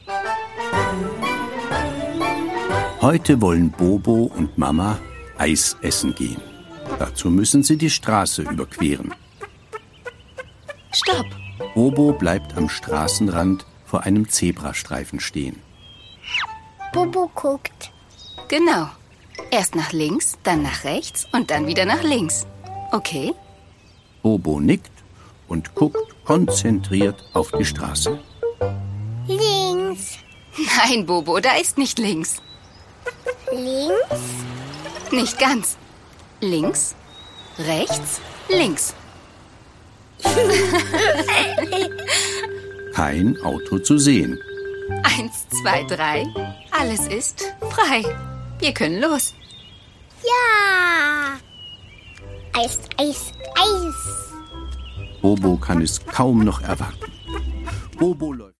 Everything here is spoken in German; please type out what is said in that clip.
Heute wollen Bobo und Mama Eis essen gehen. Dazu müssen sie die Straße überqueren. Stopp! Bobo bleibt am Straßenrand vor einem Zebrastreifen stehen. Bobo guckt. Genau. Erst nach links, dann nach rechts und dann wieder nach links. Okay? Bobo nickt und guckt konzentriert auf die Straße. Links. Nein, Bobo, da ist nicht links. Links. Nicht ganz. Links, rechts, links. Kein Auto zu sehen. 1, 2, 3. Alles ist frei. Wir können los. Ja. Eis, Eis, Eis. Bobo kann es kaum noch erwarten. Bobo läuft